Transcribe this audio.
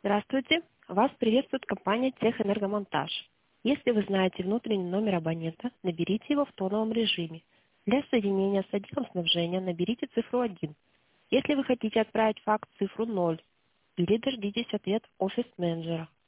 Здравствуйте. Вас приветствует компания Техэнергомонтаж. Если вы знаете внутренний номер абонента, наберите его в тоновом режиме. Для соединения с отделом снабжения наберите цифру 1. Если вы хотите отправить факс, цифру 0. Или дождитесь ответ офис-менеджера.